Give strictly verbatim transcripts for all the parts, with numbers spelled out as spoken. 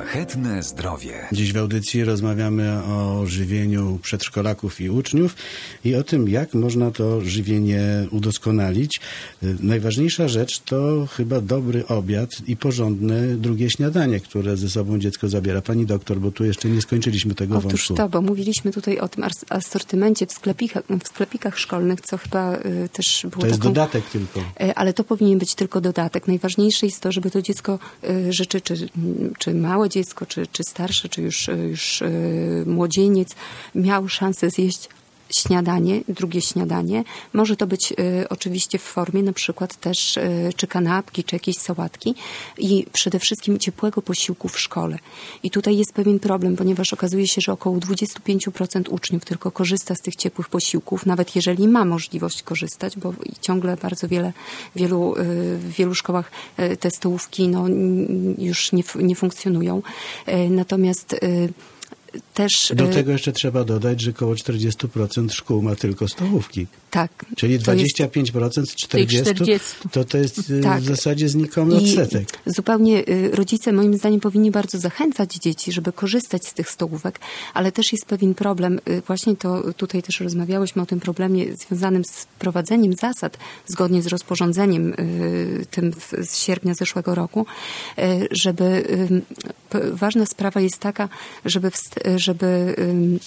Szlachetne zdrowie. Dziś w audycji rozmawiamy o żywieniu przedszkolaków i uczniów i o tym, jak można to żywienie udoskonalić. Najważniejsza rzecz to chyba dobry obiad i porządne drugie śniadanie, które ze sobą dziecko zabiera. Pani doktor, bo tu jeszcze nie skończyliśmy tego Otóż wątku. Otóż to, bo mówiliśmy tutaj o tym asortymencie w sklepikach, w sklepikach szkolnych, co chyba y, też było To jest taką, dodatek tylko. Y, ale to powinien być tylko dodatek. Najważniejsze jest to, żeby to dziecko y, rzeczy, czy, czy małe dziecko, czy, czy starsze, czy już, już y, młodzieniec miał szansę zjeść śniadanie, drugie śniadanie. Może to być y, oczywiście w formie na przykład też y, czy kanapki, czy jakiejś sałatki i przede wszystkim ciepłego posiłku w szkole. I tutaj jest pewien problem, ponieważ okazuje się, że około dwadzieścia pięć procent uczniów tylko korzysta z tych ciepłych posiłków, nawet jeżeli ma możliwość korzystać, bo ciągle bardzo wiele, wielu, y, w wielu szkołach y, te stołówki no, już nie, nie funkcjonują. Y, natomiast y, Też, Do tego jeszcze trzeba dodać, że około czterdzieści procent szkół ma tylko stołówki. Tak. Czyli dwadzieścia pięć procent z czterdziestu, czterdziestu to to jest tak. w zasadzie znikomy odsetek. I zupełnie rodzice moim zdaniem powinni bardzo zachęcać dzieci, żeby korzystać z tych stołówek, ale też jest pewien problem, właśnie to tutaj też rozmawiałyśmy o tym problemie związanym z wprowadzeniem zasad zgodnie z rozporządzeniem tym z sierpnia zeszłego roku, żeby ważna sprawa jest taka, żeby żeby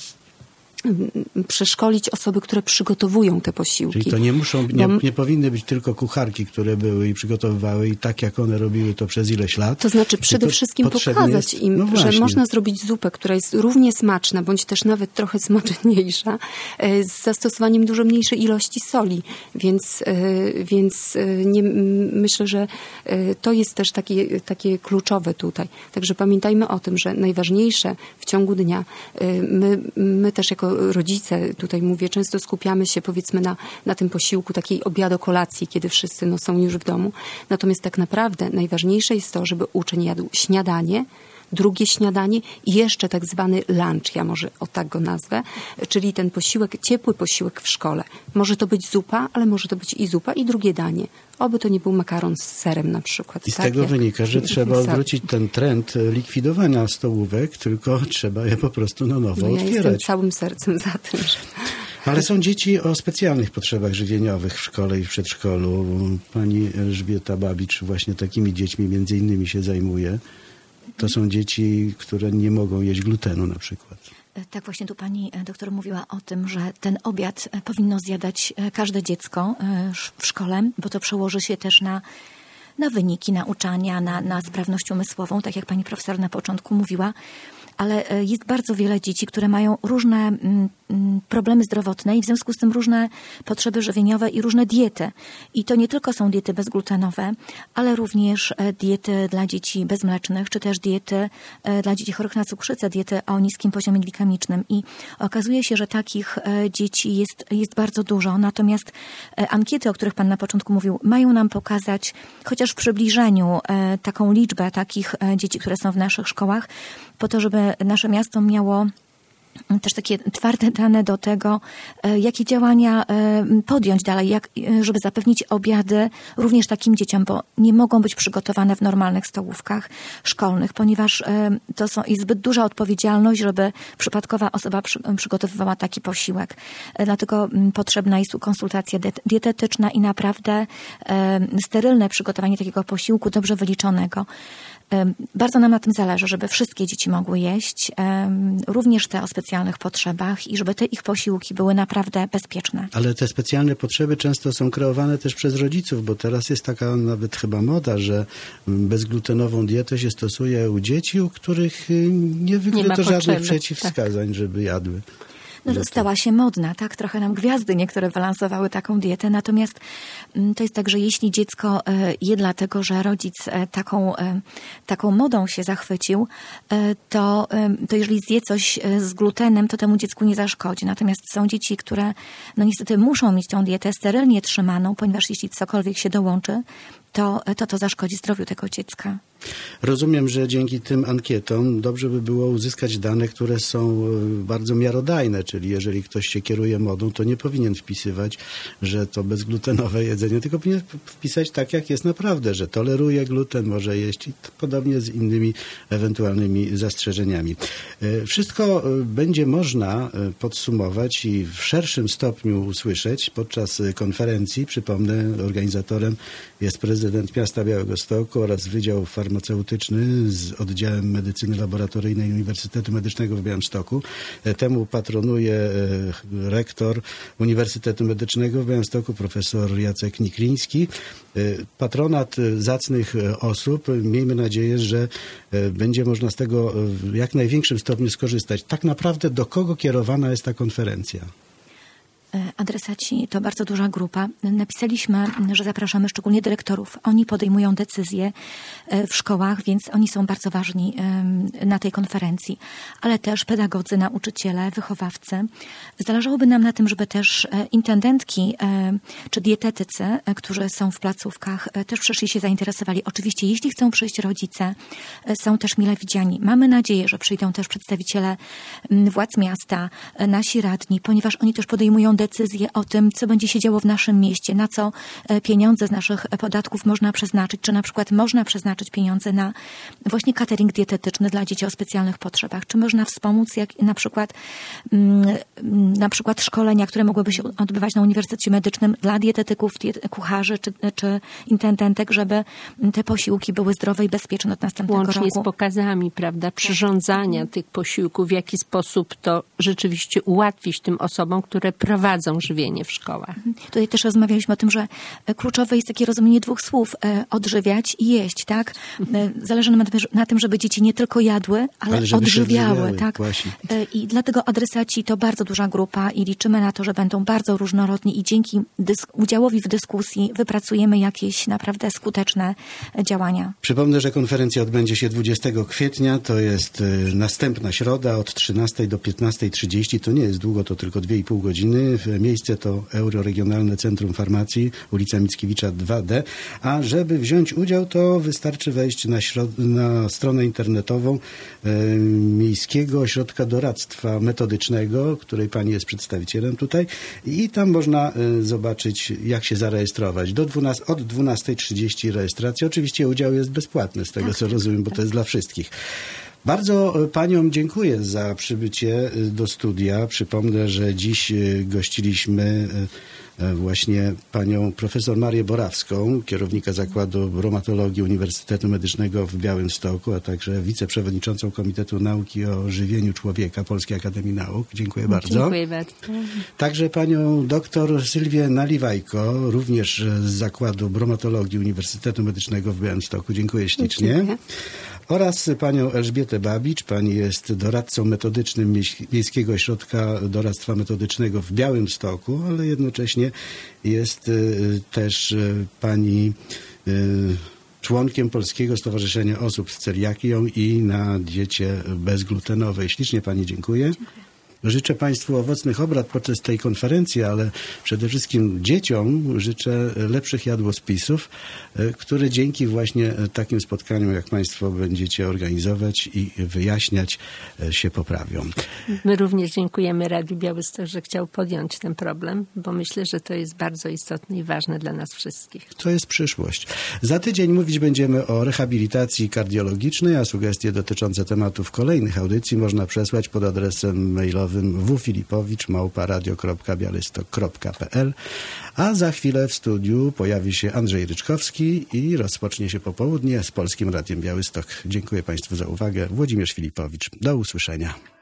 przeszkolić osoby, które przygotowują te posiłki. Czyli to nie muszą, nie, nie powinny być tylko kucharki, które były i przygotowywały i tak jak one robiły to przez ileś lat. To znaczy przede wszystkim pokazać jest, im, no że można zrobić zupę, która jest równie smaczna, bądź też nawet trochę smaczniejsza, z zastosowaniem dużo mniejszej ilości soli. Więc, więc nie, myślę, że to jest też takie, takie kluczowe tutaj. Także pamiętajmy o tym, że najważniejsze w ciągu dnia, my, my też jako rodzice, tutaj mówię, często skupiamy się powiedzmy na, na tym posiłku takiej obiado-kolacji, kiedy wszyscy no, są już w domu. Natomiast tak naprawdę najważniejsze jest to, żeby uczeń jadł śniadanie, drugie śniadanie i jeszcze tak zwany lunch, ja może o tak go nazwę, czyli ten posiłek, ciepły posiłek w szkole. Może to być zupa, ale może to być i zupa i drugie danie. Oby to nie był makaron z serem na przykład. I z tak, tego jak... wynika, że trzeba odwrócić ten trend likwidowania stołówek, tylko trzeba je po prostu na nowo no, ja otwierać. jestem całym sercem za tym, że... Ale są dzieci o specjalnych potrzebach żywieniowych w szkole i w przedszkolu. Pani Elżbieta Babicz właśnie takimi dziećmi między innymi się zajmuje. To są dzieci, które nie mogą jeść glutenu na przykład. Tak, właśnie tu pani doktor mówiła o tym, że ten obiad powinno zjadać każde dziecko w szkole, bo to przełoży się też na, na wyniki nauczania, na, na sprawność umysłową, tak jak pani profesor na początku mówiła. Ale jest bardzo wiele dzieci, które mają różne problemy zdrowotne i w związku z tym różne potrzeby żywieniowe i różne diety. I to nie tylko są diety bezglutenowe, ale również diety dla dzieci bezmlecznych, czy też diety dla dzieci chorych na cukrzycę, diety o niskim poziomie glikemicznym. I okazuje się, że takich dzieci jest, jest bardzo dużo. Natomiast ankiety, o których pan na początku mówił, mają nam pokazać, chociaż w przybliżeniu, taką liczbę takich dzieci, które są w naszych szkołach, po to, żeby nasze miasto miało też takie twarde dane do tego, jakie działania podjąć dalej, jak, żeby zapewnić obiady również takim dzieciom, bo nie mogą być przygotowane w normalnych stołówkach szkolnych, ponieważ to są, jest zbyt duża odpowiedzialność, żeby przypadkowa osoba przy, przygotowywała taki posiłek. Dlatego potrzebna jest tu konsultacja dietetyczna i naprawdę sterylne przygotowanie takiego posiłku, dobrze wyliczonego. Bardzo nam na tym zależy, żeby wszystkie dzieci mogły jeść, również te o specjalnych potrzebach i żeby te ich posiłki były naprawdę bezpieczne. Ale te specjalne potrzeby często są kreowane też przez rodziców, bo teraz jest taka nawet chyba moda, że bezglutenową dietę się stosuje u dzieci, u których nie wykryto żadnych przeciwwskazań, tak, żeby jadły. No, stała się modna, tak? Trochę nam gwiazdy niektóre wylansowały taką dietę, natomiast to jest tak, że jeśli dziecko je dlatego, że rodzic taką, taką modą się zachwycił, to, to jeżeli zje coś z glutenem, to temu dziecku nie zaszkodzi. Natomiast są dzieci, które no niestety muszą mieć tą dietę sterylnie trzymaną, ponieważ jeśli cokolwiek się dołączy, to to, to zaszkodzi zdrowiu tego dziecka. Rozumiem, że dzięki tym ankietom dobrze by było uzyskać dane, które są bardzo miarodajne, czyli jeżeli ktoś się kieruje modą, to nie powinien wpisywać, że to bezglutenowe jedzenie, tylko powinien wpisać tak, jak jest naprawdę, że toleruje gluten, może jeść i podobnie z innymi ewentualnymi zastrzeżeniami. Wszystko będzie można podsumować i w szerszym stopniu usłyszeć podczas konferencji. Przypomnę, organizatorem jest prezydent miasta Białegostoku oraz Wydział Farmaceutyczny z oddziałem medycyny laboratoryjnej Uniwersytetu Medycznego w Białymstoku. Temu patronuje rektor Uniwersytetu Medycznego w Białymstoku, profesor Jacek Nikliński. Patronat zacnych osób. Miejmy nadzieję, że będzie można z tego w jak największym stopniu skorzystać. Tak naprawdę do kogo kierowana jest ta konferencja? Adresaci to bardzo duża grupa. Napisaliśmy, że zapraszamy szczególnie dyrektorów. Oni podejmują decyzje w szkołach, więc oni są bardzo ważni na tej konferencji. Ale też pedagodzy, nauczyciele, wychowawcy. Zależałoby nam na tym, żeby też intendentki czy dietetycy, którzy są w placówkach, też przyszli się zainteresowali. Oczywiście, jeśli chcą przyjść rodzice, są też mile widziani. Mamy nadzieję, że przyjdą też przedstawiciele władz miasta, nasi radni, ponieważ oni też podejmują decyzje o tym, co będzie się działo w naszym mieście, na co pieniądze z naszych podatków można przeznaczyć, czy na przykład można przeznaczyć pieniądze na właśnie catering dietetyczny dla dzieci o specjalnych potrzebach, czy można wspomóc jak na przykład na przykład szkolenia, które mogłyby się odbywać na Uniwersytecie Medycznym dla dietetyków, diet- kucharzy czy, czy intendentek, żeby te posiłki były zdrowe i bezpieczne od następnego Łącznie roku. Łącznie z pokazami, prawda, przyrządzania tych posiłków, w jaki sposób to rzeczywiście ułatwić tym osobom, które prowadzą żywienie w szkołach. Tutaj też rozmawialiśmy o tym, że kluczowe jest takie rozumienie dwóch słów. Odżywiać i jeść, tak? Zależy nam na tym, żeby dzieci nie tylko jadły, ale, ale odżywiały, tak? Właśnie. I dlatego adresaci to bardzo duża grupa i liczymy na to, że będą bardzo różnorodni i dzięki dysk- udziałowi w dyskusji wypracujemy jakieś naprawdę skuteczne działania. Przypomnę, że konferencja odbędzie się dwudziestego kwietnia. To jest następna środa od trzynastej do piętnastej trzydzieści. To nie jest długo, to tylko dwie i pół godziny. Miejsce to Euroregionalne Centrum Farmacji, ulica Mickiewicza dwa D. A żeby wziąć udział, to wystarczy wejść na, środ- na stronę internetową e, Miejskiego Ośrodka Doradztwa Metodycznego, której pani jest przedstawicielem tutaj. I tam można e, zobaczyć, jak się zarejestrować. Do dwunastej, od dwunastej trzydzieści rejestracja. Oczywiście udział jest bezpłatny, z tego tak, co rozumiem, bo to jest dla wszystkich. Bardzo paniom dziękuję za przybycie do studia. Przypomnę, że dziś gościliśmy właśnie panią profesor Marię Borawską, kierownika Zakładu Reumatologii Uniwersytetu Medycznego w Białymstoku, a także wiceprzewodniczącą Komitetu Nauki o Żywieniu Człowieka Polskiej Akademii Nauk. Dziękuję bardzo. Dziękuję bardzo. Także panią doktor Sylwię Naliwajko, również z Zakładu Reumatologii Uniwersytetu Medycznego w Białymstoku. Dziękuję ślicznie. Dziękuję. Oraz panią Elżbietę Babicz. Pani jest doradcą metodycznym Miejskiego Ośrodka Doradztwa Metodycznego w Białymstoku, ale jednocześnie jest też pani członkiem Polskiego Stowarzyszenia Osób z Celiakią i na diecie bezglutenowej. Ślicznie pani dziękuję. Dziękuję. Życzę państwu owocnych obrad podczas tej konferencji, ale przede wszystkim dzieciom życzę lepszych jadłospisów, które dzięki właśnie takim spotkaniom, jak państwo będziecie organizować i wyjaśniać, się poprawią. My również dziękujemy Radiu Białystok, że chciał podjąć ten problem, bo myślę, że to jest bardzo istotne i ważne dla nas wszystkich. To jest przyszłość. Za tydzień mówić będziemy o rehabilitacji kardiologicznej, a sugestie dotyczące tematów kolejnych audycji można przesłać pod adresem mailowym w filipowicz małpa radio kropka białystok kropka p l, a za chwilę w studiu pojawi się Andrzej Ryczkowski i rozpocznie się popołudnie z Polskim Radiem Białystok. Dziękuję państwu za uwagę. Włodzimierz Filipowicz. Do usłyszenia.